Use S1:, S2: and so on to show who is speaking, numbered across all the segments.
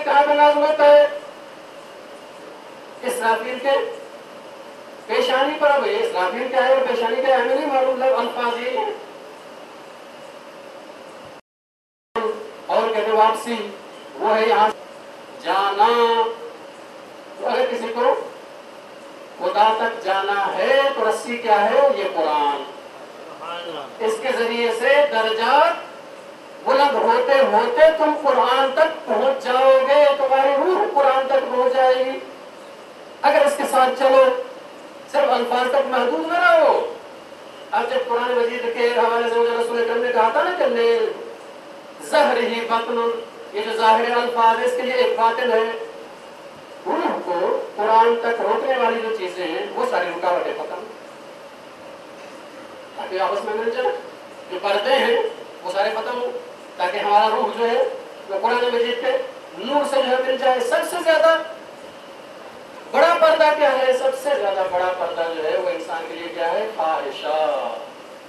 S1: کہاں پہ نازل ہوتا ہے؟ اسرافیل کے پیشانی پر. اب یہ اسرافیل کیا ہے اور پیشانی کیا ہے ہمیں نہیں معلوم، الفاظ یہ ہیں. اور کہتے واپسی وہ ہے یہاں جانا. تو اگر کسی کو خدا تک جانا ہے تو رسی کیا ہے؟ یہ قرآن. اس کے ذریعے سے درجات بلند ہوتے ہوتے تم قرآن تک پہنچ جاؤ گے، تمہاری روح قرآن تک پہنچ جائے گی. اگر اس کے ساتھ چلو، صرف الفاظ تک محدود نہ رہو. اب جب قرآن مجید کے حوالے سے رسول اکرم نے کہا تھا نا کہ ظہر ہی باطن، یہ جو ظاہر الفاظ ہے اس کے لیے ایک باطن ہے. روح کو قرآن تک روکنے والی جو چیزیں ہیں وہ ساری رکاوٹیں ختم، تاکہ آپس میں مل جائے. جو پردے ہیں وہ سارے ختم ہو، تاکہ ہمارا روح جو ہے وہ قرآن مجید کے نور سے جو ہے مل جائے. سب سے زیادہ بڑا پردہ کیا ہے؟ سب سے زیادہ بڑا پردہ جو ہے وہ انسان کے لیے کیا ہے؟ خواہشات.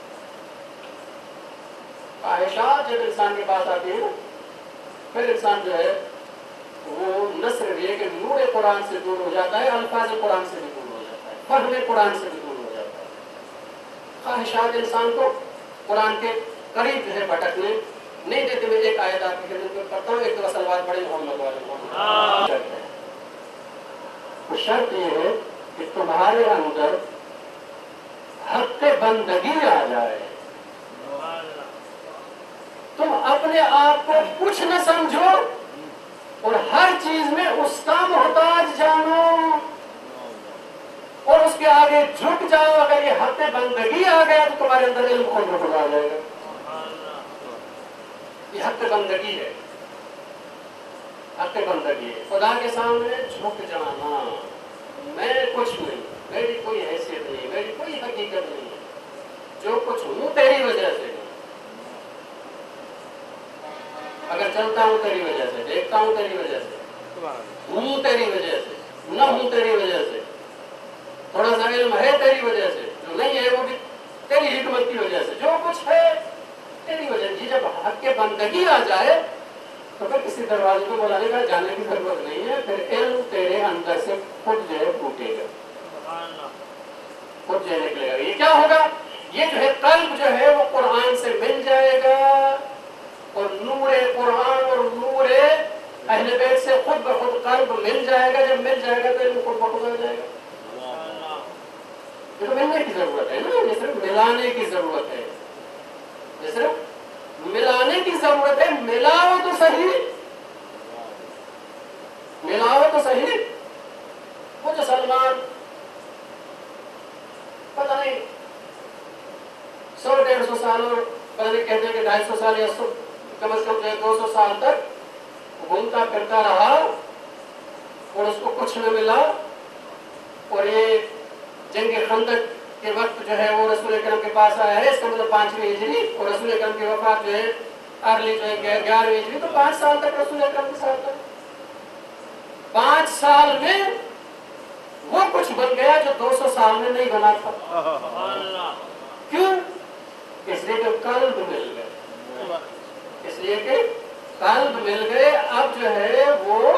S1: خواہشات جب انسان کے پاس آتی ہے پھر انسان جو ہے وہ نہ صرف یہ کہ نور قرآن سے دور ہو جاتا ہے، الفاظ قرآن سے بھی دور ہو جاتا ہے، فہم قرآن سے بھی دور ہو جاتا ہے. خواہشات انسان کو قرآن کے قریب جو ہے بھٹکنے نہیں دیتے. میں ایک آیت آپ کی خدمت میں پڑھتا ہوں، ایک دو صلوات پڑھیں محمد والے. شرط یہ ہے کہ تمہارے اندر حق بندگی آ جائے، تم اپنے آپ کو کچھ نہ سمجھو اور ہر چیز میں اس کا محتاج جانو اور اس کے آگے جھک جاؤ. اگر یہ حق بندگی آ گیا تو تمہارے اندر علم خود بخود آ جائے گا. یہ حق بندگی ہے، حق بندگی ہے. خدا کے سامنے جھک جانا، میں کچھ نہیں، میری کوئی حیثیت نہیں، میری کوئی حقیقت نہیں ہے، جو کچھ ہوں تیری وجہ سے. اگر چلتا ہوں تیری وجہ سے، دیکھتا ہوں تیری وجہ سے، ہوں تیری وجہ سے، نہ ہوں تیری وجہ سے، تھوڑا سا علم ہے تیری وجہ سے، جو نہیں ہے وہ بھی تیری حکمت کی وجہ سے، جو کچھ ہے تیری وجہ سے. جب حق کے بندگی آ جائے تو پھر کسی دروازے کو بلانے کا جانے کی ضرورت نہیں ہے. پھر علم تیرے اندر سے خود جو ہے پھوٹے گا، خود جو ہے نکلے گا. یہ کیا ہوگا؟ یہ جو ہے قلب جو ہے وہ قرآن سے مل جائے گا اور نور قرآن اور نور اہل بیت سے خود بخود قلب مل جائے گا. جب مل جائے گا تو علم خود بخود آ جائے گا. یہ تو ملنے کی ضرورت ہے نا، یہ صرف ملانے کی ضرورت ہے، یہ صرف ملانے کی ضرورت ہے. ملاؤ تو صحیح، ملاؤ تو صحیح. وہ جو سلمان پتہ نہیں 100-150 سال اور پتہ نہیں کہتے ہیں کہ 250 سال یا کم از کم 200 سال تک گھومتا پھرتا رہا اور اس کو کچھ نہ ملا. اور یہ جنگ خندق کے وقت جو ہے وہ رسول اکرم کے پاس آیا ہے، اس کا مطلب 5ویں ہجری، اور رسول اکرم کی وفات جو ہے ارلی جو ہے 11ویں ہجری. تو 5 سال تک رسول اکرم کے ساتھ تھا. 5 سال میں وہ کچھ بن گیا جو 200 سال میں نہیں بنا تھا. کیوں؟ اس لیے کہ قلب مل گئے، اس لیے کہ قلب مل گئے. اب جو ہے وہ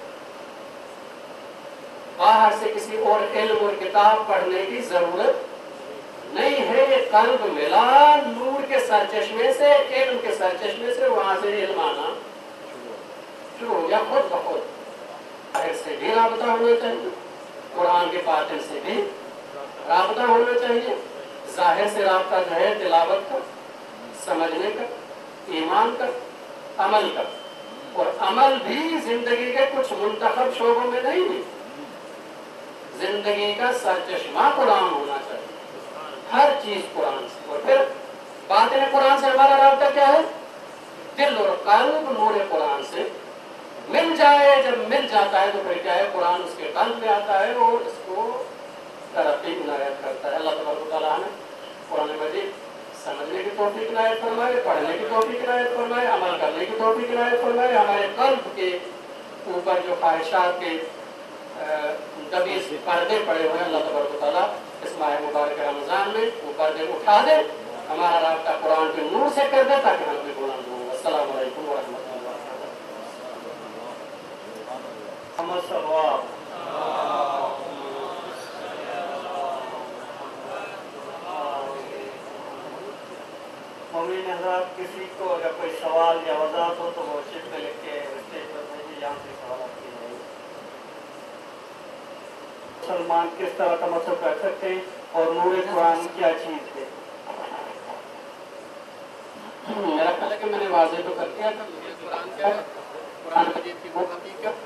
S1: باہر سے کسی اور علم اور کتاب پڑھنے کی ضرورت نہیں ہے. یہ قلب ملا نور کے سرچشمے سے، علم کے سرچشمے سے، وہاں سے علم آنا شروع ہو گیا خود بخود. ظاہر سے بھی رابطہ ہونا چاہیے، قرآن کے باطن سے بھی رابطہ ہونا چاہیے. ظاہر سے رابطہ جو ہے تلاوت کا، سمجھنے کا، ایمان کا، عمل کا. اور عمل بھی زندگی کے کچھ منتخب شعبوں میں نہیں، زندگی کا سرچشمہ قرآن ہونا چاہیے، ہر چیز قرآن سے. اور پھر باطن قرآن سے ہمارا رابطہ کیا ہے؟ دل اور قلب نور قرآن سے مل جائے. جب مل جاتا ہے تو پھر کیا ہے؟ قرآن اس کے قلب میں آتا ہے اور اس کو ترقی عنایت کرتا ہے. اللہ تبارک و تعالیٰ نے قرآن مجید سمجھنے کی توفیق عنایت فرمائے، پڑھنے کی توفیق عنایت فرمائے، عمل کرنے کی توفیق عنایت فرمائے. ہمارے قلب کے اوپر جو خواہشات کے دبیز پردے پڑے ہوئے ہیں، اللہ تبارک و تعالیٰ اس ماہ مبارک رمضان میں وہ پردے اٹھا دے، ہمارا رابطہ قرآن کے نور سے کر دے تاکہ ہم بھی بلند ہوں. السلام علیکم ورحمۃ اللہ.
S2: محمد صلوات مومن حضرات، کسی کو اگر کوئی سوال یا وضاحت ہو تو وہ چٹ پہ لکھ کے اسٹیج پر بھیجیے، یہاں سے سوالات کیے جائیں گے۔ مسلمان کس طرح تمسک رکھ سکتے ہیں اور نور قرآن کیا چیز ہے؟
S1: میرا خیال ہے کہ میں نے واضح تو کر دیا تھا کہ قرآن کیا ہے، قرآن مجید کی وہ حقیقت،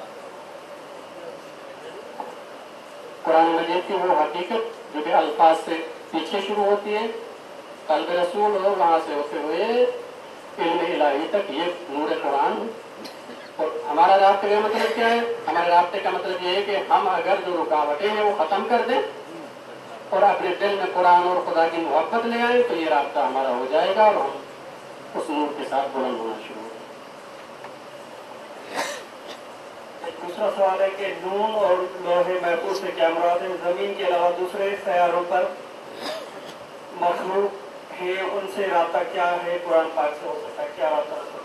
S1: قرآن مجید کی وہ حقیقت جو کہ الفاظ سے پیچھے شروع ہوتی ہے، قلب رسول اور وہاں سے ہوتے ہوئے علم الہی تک، یہ نور قرآن ہے۔ اور ہمارا رابطے کا مطلب کیا ہے؟ ہمارے رابطے کا مطلب یہ ہے کہ ہم اگر جو رکاوٹیں ہیں وہ ختم کر دیں اور اپنے دل میں قرآن اور خدا کی محبت لے آئیں تو یہ رابطہ ہمارا ہو جائے گا اور ہم اس نور کے ساتھ بلند ہونا شروع ہو گئے۔
S2: دوسرا سوال ہے کہ نون اور لوح محفوظ سے کیا مراد ہے؟ زمین کے علاوہ دوسرے سیاروں پر مخلوق ہیں، ان سے رابطہ کیا ہے؟ قرآن پاک سے ہو سکتا ہے، کیا رابطہ ہو سکتا ہے؟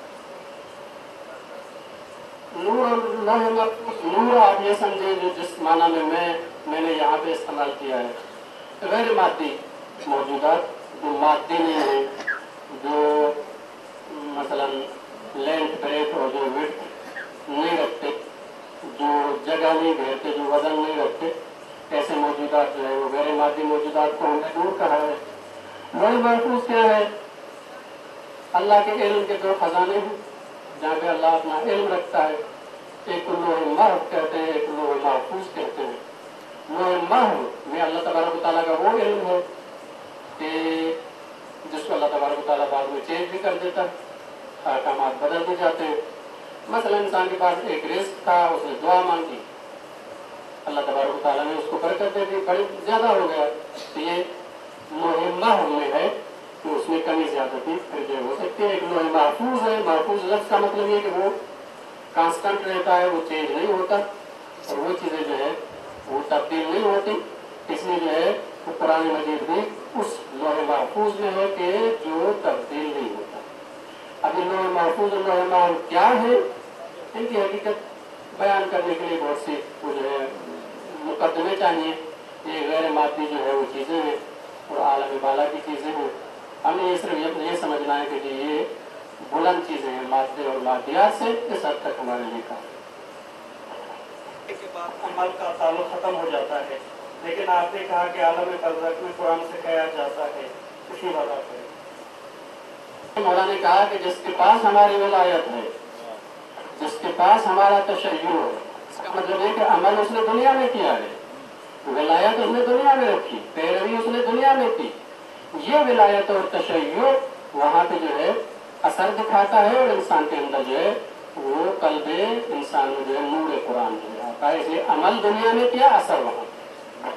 S1: نور اور لوح محفوظ، نور آپ یہ سمجھیں جو جس معنی میں نے یہاں پہ استعمال کیا ہے، غیر مادی موجودات جو مادی نہیں ہیں، جو مثلا لینتھ بریتھ اور جو وڈتھ نہیں رکھتے، جو جگہ نہیں گھیرتے، جو وزن نہیں رکھتے، ایسے موجودات جو ہے وہ غیر مادی موجودات کو ہم نے نور کہا ہے۔ لوح محفوظ کیا ہے؟ اللہ کے علم کے دو خزانے ہیں جہاں پہ اللہ اپنا علم رکھتا ہے، ایک لوح محو کہتے ہیں، ایک لوح محفوظ کہتے ہیں۔ لوح محو میں اللہ تبارک و تعالیٰ کا وہ علم ہے کہ جس کو اللہ تبارک و تعالیٰ بعد میں چینج بھی کر دیتا ہے، احکامات بدل بھی جاتے ہیں۔ مثلا انسان کے پاس ایک رزق تھا، اس نے دعا مانگی، اللہ تبارک و تعالیٰ نے اس کو برکت دے دی، بڑی زیادہ ہو گیا، تو یہ لوح محو میں ہے کہ اس میں کمی زیادتی پھر جو ہو سکتی ہے۔ ایک لوح محفوظ ہے، محفوظ لفظ کا مطلب یہ کہ وہ کانسٹنٹ رہتا ہے، وہ چینج نہیں ہوتا اور وہ چیزیں جو ہے وہ تبدیل نہیں ہوتی، اس لیے جو ہے وہ قرآن مجید بھی اس لوح محفوظ میں ہے کہ جو تبدیل نہیں ہوتا۔ اب یہ لوح محفوظ اور لوح محو کیا ہے، ان کی حقیقت بیان کرنے کے لیے بہت سی وہ جو ہے مقدمے چاہیے۔ یہ غیر مادی جو ہے وہ چیزیں ہیں اور عالم بالا کی چیزیں ہیں، ہم نے یہ صرف یہ سمجھنا ہے کہ یہ بلند چیزیں ہیں، مادے اور مادیات سے اس حد تک ہمارے لیے کافی۔
S2: کے بعد عمل کا تعلق ختم ہو جاتا ہے، لیکن آپ نے کہا کہ عالم برزخ میں قرآن سکھایا جاتا ہے، اسی وضاحت کریں۔
S1: مولا نے کہا کہ جس کے پاس ہماری ولایت ہے، جس کے پاس ہمارا تشیع ہے، اس کا مطلب ہے کہ عمل اس نے دنیا میں کیا ہے، ولایت اس نے دنیا میں رکھی، پیروی اس نے دنیا میں کی، یہ ولایت اور تشیع وہاں پہ جو ہے اثر دکھاتا ہے اور انسان کے اندر جو ہے وہ قلب انسان میں جو ہے نور قرآن جو ہے آتا ہے، اس لیے عمل دنیا میں کیا، اثر وہاں پہ۔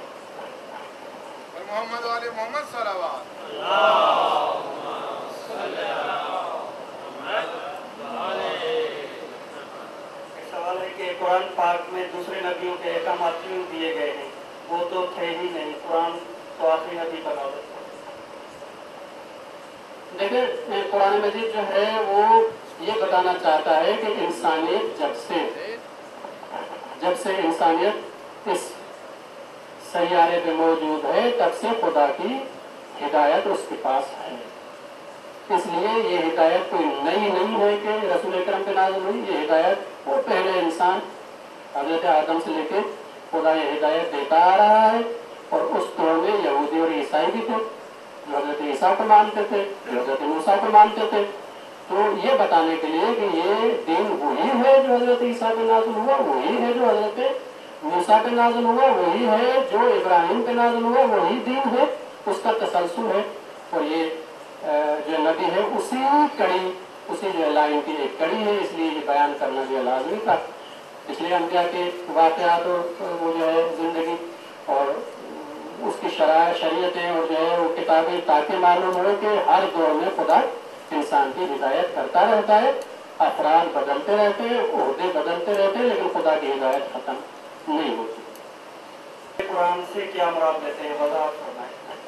S3: محمد والے محمد صلوات۔
S2: ایک سوال ہے کہ قرآن پاک میں دوسرے نبیوں کے احکامات کیوں دیے گئے ہیں؟ وہ تو تھے ہی نہیں، قرآن تو آخری نبی کا نام ہے۔
S1: دیکھیں قرآن مجید جو ہے وہ یہ بتانا چاہتا ہے کہ انسانیت جب سے انسانیت اس سیارے پہ موجود ہے تب سے خدا کی ہدایت اس کے پاس ہے، اس لیے یہ ہدایت کوئی نئی نہیں ہے کہ رسول اکرم پہ نازل ہوئی، یہ ہدایت وہ پہلے انسان حضرت آدم سے لے کے خدا یہ ہدایت دیتا آ رہا ہے، اور اس دور میں یہودی اور عیسائی بھی تھے جو حضرت عیسیٰ کو مانتے تھے، جو حضرت موسیٰ کو مانتے تھے، تو یہ بتانے کے لیے کہ یہ دین وہی ہے جو حضرت عیسیٰ پہ نازل ہوا، وہی ہے جو حضرت موسیٰ پہ نازل ہوا، وہی ہے جو ابراہیم پہ نازل ہوا، وہی دین ہے، اس کا تسلسل ہے، اور یہ جو نبی ہے اسی کڑی، اسی جو لائن کی ایک کڑی ہے، اس لیے یہ بیان کرنا جو لازمی تھا۔ اس لیے انبیاء کے واقعات اور وہ جو ہے زندگی اور اس کی شریعتیں اور جو ہے وہ کتابیں، تاکہ معلوم ہو کہ ہر دور میں خدا انسان کی ہدایت کرتا رہتا ہے، افراد بدلتے رہتے ہیں، عہدے بدلتے رہتے ہیں، لیکن خدا کی ہدایت ختم نہیں ہوتی۔
S2: قرآن سے کیا مراد لیتے ہیں، وضاحت کرنا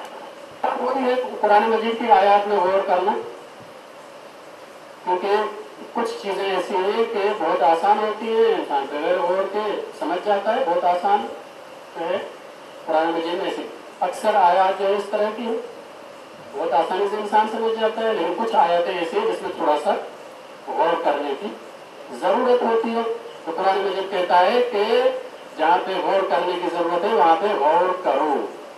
S2: ہے۔
S1: وہی ہے قرآن مجید کی آیات میں غور کرنا، کیونکہ کچھ چیزیں ایسی ہیں کہ بہت آسان ہوتی ہیں، انسان بغیر غور کے سمجھ جاتا ہے، بہت آسان ہے۔ قرآن مجید میں ایسی اکثر آیات جو ہے اس طرح کی ہیں، بہت آسانی سے انسان سمجھ جاتا ہے، لیکن کچھ آیتیں ایسی ہیں جس میں تھوڑا سا غور کرنے کی ضرورت ہوتی ہے۔ تو قرآن مجید کہتا ہے کہ جہاں پہ غور کرنے کی ضرورت ہے وہاں پہ غور کرو۔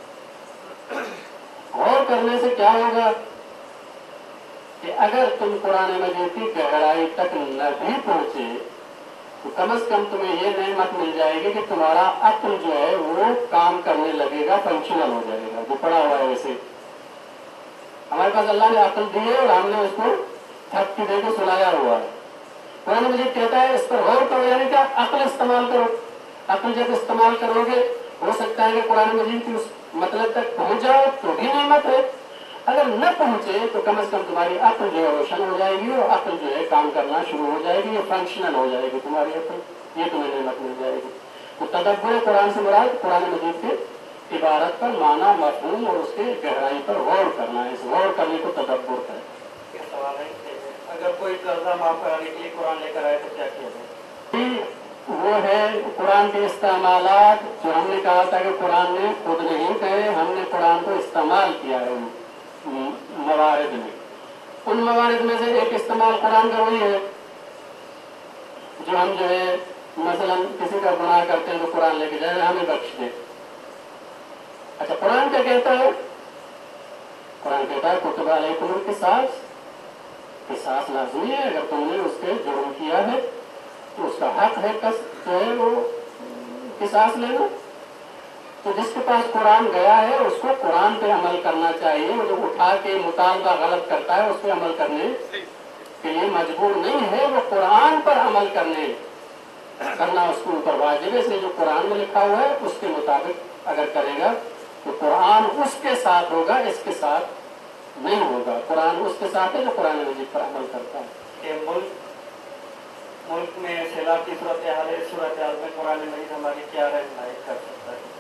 S1: غور کرنے سے کیا ہوگا کہ اگر تم قرآن مجید کی گہرائی تک نہ بھی پہنچے تو کم از کم تمہیں یہ نعمت مل جائے گی کہ تمہارا عقل جو ہے وہ کام کرنے لگے گا، فنکشنل ہو جائے گا، جو پڑا ہوا ہے ویسے۔ ہمارے پاس اللہ نے عقل دی ہے اور ہم نے اس کو تھپکی دے کے سلایا ہوا ہے۔ قرآن مجید کہتا ہے اس پر غور کرو، یعنی کہ عقل استعمال کرو۔ عقل جب استعمال کرو گے ہو سکتا ہے کہ قرآن مجید کی اس مطلب تک پہنچ جاؤ تو بھی نعمت ہے، اگر نہ پہنچے تو کم از کم تمہاری عقل جو ہے روشن ہو جائے گی اور عقل جو ہے کام کرنا شروع ہو جائے گی، یہ فنکشنل ہو جائے گی تمہاری عقل، یہ تمہیں نعمت مل جائے گی۔ تو تدبر قرآن سے مراد قرآن مجید کے عبارت پر معنی، مفہوم اور اس کے گہرائی پر غور کرنا ہے، اس غور کرنے کو تدبر ہے۔
S2: یہ سوال ہے کہ اگر کوئی قرضہ معاف کرانے کے لیے قرآن لے کر آئے تو کیا کیا جائے؟
S1: وہ ہے قرآن کے استعمالات جو ہم نے کہا تھا کہ قرآن نے خود نہیں کہے، ہم نے قرآن کو استعمال کیا ہے موارد میں۔ ان موارد میں سے ایک استعمال قرآن کا وہی ہے جو ہم جو ہے مثلا کسی کا گناہ کرتے ہیں تو قرآن لے کے جائے ہمیں بخش دے۔ اچھا قرآن کیا کہتا ہے؟ قرآن کہتا ہے کتب علیکم القصاص، قصاص لازمی ہے، اگر تم نے اس کے جرم کیا ہے تو اس کا حق ہے جو ہے وہ قصاص لینا۔ تو جس کے پاس قرآن گیا ہے اس کو قرآن پہ عمل کرنا چاہیے، وہ جو اٹھا کے مطالبہ غلط کرتا ہے اس پہ عمل کرنے کے لیے مجبور نہیں ہے، وہ قرآن پر عمل کرنا اس کے اوپر واجب ہے، اس لیے جو قرآن میں لکھا ہوا ہے اس کے مطابق اگر کرے گا تو قرآن اس کے ساتھ ہوگا، اس کے ساتھ نہیں ہوگا۔ قرآن اس کے ساتھ ہے جو قرآن مجید پر عمل کرتا ہے۔
S2: کہ ملک میں سیلاب کی صورتحال ہے، اس صورتحال میں قرآن مجید ہماری کیا رہنمائی کر سکتا ہے؟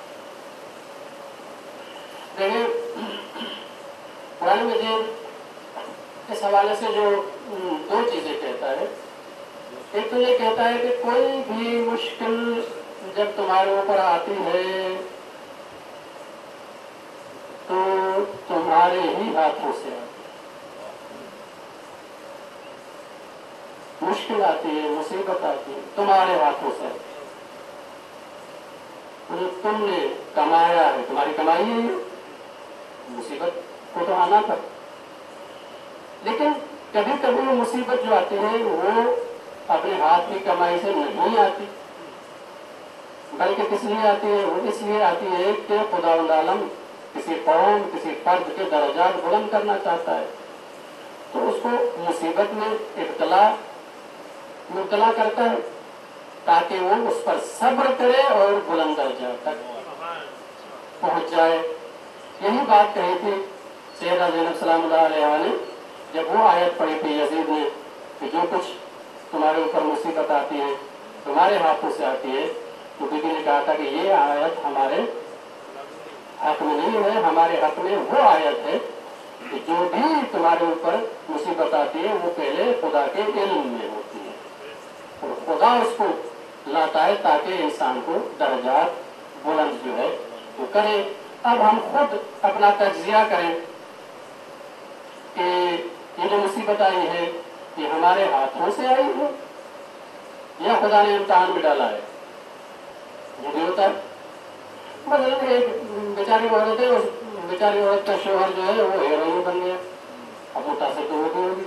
S1: دیکھیں قرآن مجید اس حوالے سے جو دو چیزیں کہتا ہے، ایک تو یہ کہتا ہے کہ کوئی بھی مشکل جب تمہارے اوپر آتی ہے تو تمہارے ہی ہاتھوں سے آتی ہے۔ مشکل آتی ہے، مصیبت آتی ہے، تمہارے ہاتھوں سے آتی ہے، تم نے کمایا ہے، تمہاری کمائی ہے، مصیبت کو تو آنا تھا۔ لیکن کبھی کبھی وہ مصیبت جو آتی ہے وہ اپنے ہاتھ کی کمائی سے نہیں آتی، بلکہ کس لیے آتی ہے؟ وہ اس لیے آتی ہے کہ خداوند عالم کسی قوم، کسی فرد کے درجات بلند کرنا چاہتا ہے، تو اس کو مصیبت میں مبتلا کرتا ہے تاکہ وہ اس پر صبر کرے اور بلند درجہ تک پہنچ جائے۔ یہی بات کہی تھی سیدہ زینب سلام اللہ علیہ نے جب وہ آیت پڑھی تھی یزید نے کہ جو کچھ تمہارے اوپر مصیبت آتی ہے تمہارے ہاتھوں سے آتی ہے، تو بی بی نے کہا تھا کہ یہ آیت ہمارے حق میں نہیں ہے، ہمارے حق میں وہ آیت ہے کہ جو بھی تمہارے اوپر مصیبت آتی ہے وہ پہلے خدا کے علم میں ہوتی ہے اور خدا اس کو لاتا ہے تاکہ انسان کو درجات بلند جو ہے وہ کرے۔ اب ہم خود اپنا تجزیہ کریں کہ یہ جو مصیبت آئی ہے یہ ہمارے ہاتھوں سے آئی ہے یا خدا نے امتحان میں ڈالا ہے؟ یہ بھی ہوتا ہے۔ مثلاً ایک بیچاری عورت ہے، اس بیچاری عورت کا شوہر جو ہے وہ ہیروئن بن گیا، اب متاثر تو وہ بھی ہوگی،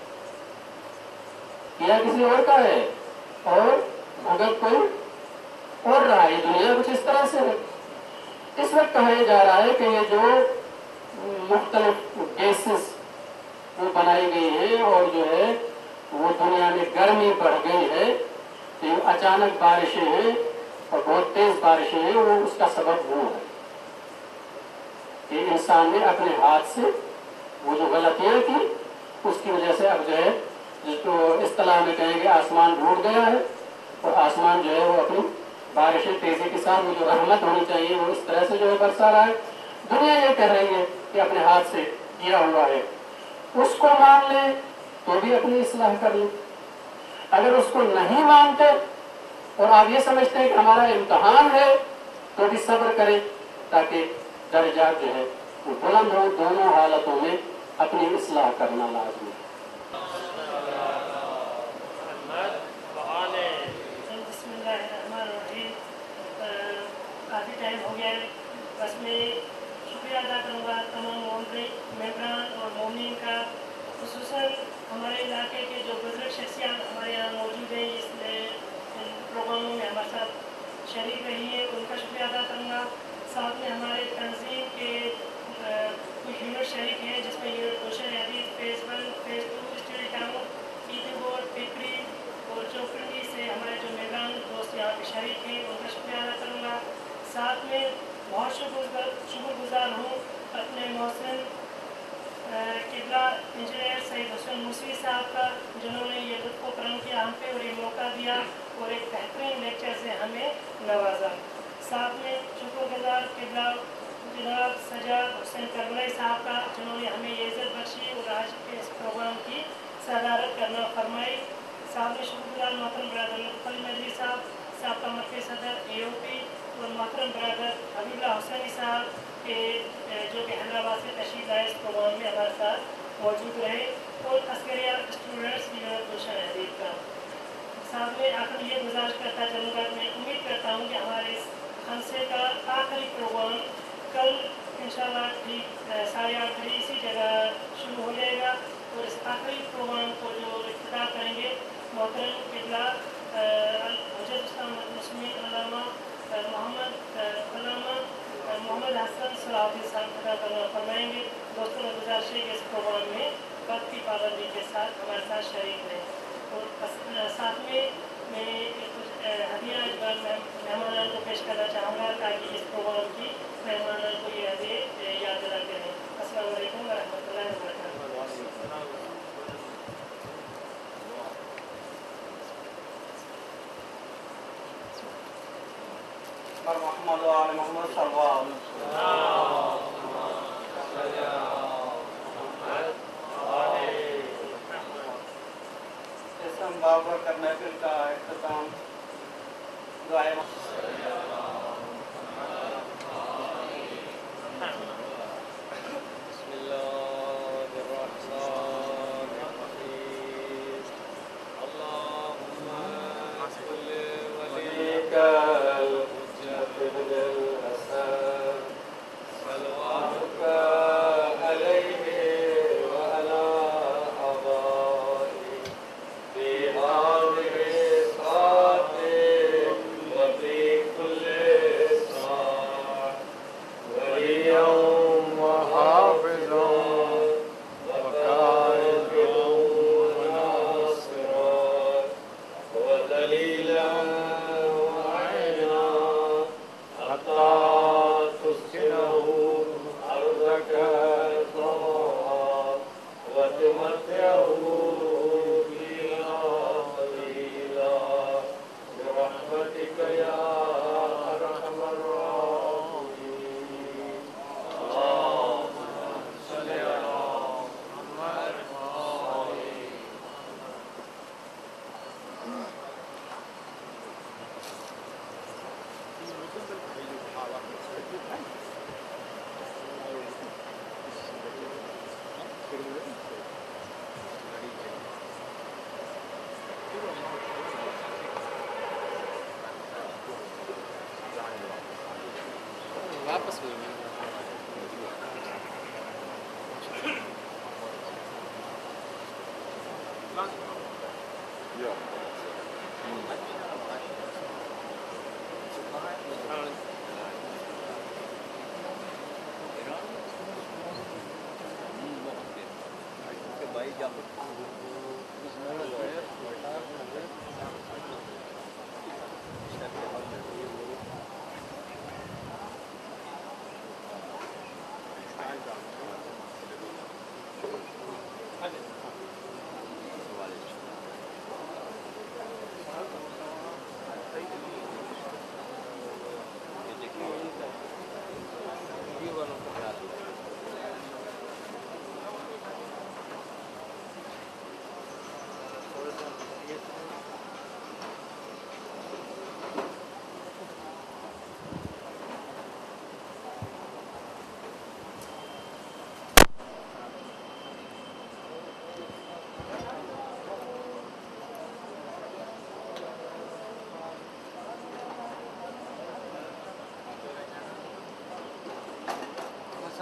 S1: کیا کسی اور کا ہے اور بھگت کوئی اور رہا ہے۔ دنیا کچھ اس طرح سے ہے۔ اس وقت کہا جا رہا ہے کہ یہ جو مختلف گیسز وہ بنائی گئی ہیں اور جو ہے وہ دنیا میں گرمی بڑھ گئی ہے، یہ اچانک بارشیں ہیں اور بہت تیز بارشیں ہیں، وہ اس کا سبب وہ ہے کہ انسان نے اپنے ہاتھ سے وہ جو غلطیاں کی اس کی وجہ سے اب جو ہے جس کو اصطلاح میں کہیں گے آسمان ڈھوٹ گیا ہے اور آسمان جو ہے وہ اپنی بارشیں تیزی کے ساتھ وہ جو رحمت ہونی چاہیے وہ اس طرح سے جو ہے برسا رہا ہے۔ دنیا یہ کہہ رہی ہے کہ اپنے ہاتھ سے کیا ہوا ہے، اس کو مان لیں تو بھی اپنی اصلاح کر لیں. اگر اس کو نہیں مانتے اور آپ یہ سمجھتے ہیں کہ ہمارا امتحان ہے تو بھی صبر کریں تاکہ درجات جو ہے وہ بلند ہوں. دونوں حالتوں میں اپنی اصلاح کرنا لازمی ہے.
S3: بسم اللہ الرحمن الرحیم. کافی ٹائم ہو گیا ہے، بس میں شکریہ ادا کروں گا تمام ممبران اور مومنین کا، خصوصاً ہمارے علاقے کے جو بزرگ شخصیات ہمارے یہاں موجود ہیں، اس پروگراموں میں ہمارے ساتھ شریک رہی ہیں، ان کا شکریہ ادا کروں گا. ساتھ میں ہمارے تنظیم کے کچھ یونٹ شریک ہیں جس میں روشن حدیث فیز 1 فیز 2 اسٹوڈی ٹاؤن ایتھی بورڈ پپری اور چوکڑی سے ہمارے جو مہمان دوست یہاں پہ شریک ہیں ان کا شکریہ ادا کروں گا. ساتھ میں بہت شکر گزار ہوں اپنے محسن قبلہ انجینئر سعید حسین موسوی صاحب کا، جنہوں نے یہ لطف و کرم کیا ہم پہ اور یہ موقع دیا اور ایک بہترین لیکچر سے ہمیں نوازا. ساتھ میں شکر گزار قبلہ جناب سجاد حسین کربلائی صاحب کا، جنہوں نے ہمیں یہ عزت بخشی اور آج کے اس پروگرام کی صدارت کرنا فرمائی. ساتھ میں شکر گزار محترم برادر لطفی مجری صاحب، سابقہ مرکزی صدر AOP، اور محترم برادر حبیب اللہ حسینی صاحب کے جو کہ حیدرآباد سے تشریف لائے اس پروگرام میں ہمارے ساتھ موجود رہے، اور عسکریہ اسٹوڈنٹس گلشن حدیث کا. ساتھ میں آخر یہ گزارش کرتا چلوں گا، میں امید کرتا ہوں کہ ہمارے اس خنصے کا آخری پروگرام کل انشاءاللہ ٹھیک 8:30 بجے اسی جگہ شروع ہو جائے گا، اور اس آخری پروگرام کو جو افتتاح کریں گے محترم قبلہ حجت اسلام مسلمین علامہ محمد حسن صلاحی صاحب ادا کرنا فرمائیں گے. دوستوں نے گزارش ہے کہ اس پروگرام میں وقت کی پابندی کے ساتھ ہمارے ساتھ شریک رہیں. اور ساتھ میں کچھ ہدیہ اس بار مہمانوں کو پیش کرنا چاہوں گا تاکہ اس پروگرام کی مہمانوں کو یہ ہدیہ یاد دلاتے رہیں. السلام علیکم ورحمۃ اللہ وبرکاتہ.
S2: محمد و آل محمد صلی اللہ علیہ وسلم. اسم بابر کر محفل کا اختتام دعائے
S4: واپس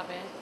S4: صاحب ہیں